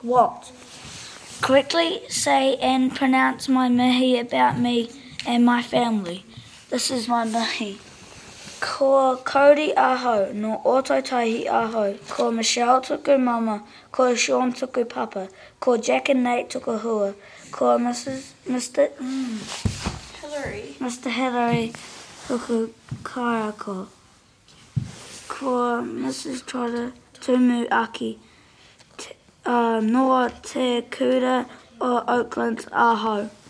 What? Correctly say and pronounce my mihi about me and my family. This is my mihi. Ko Cody aho, no Ototahi aho. Ko Michelle tuku mama, ko Sean tuku papa, ko Jack and Nate tuku hua, ko Mr. Hillary tuku kaiako, ko Mrs. Trotter tumu aki, noa te kura o Oakland aho.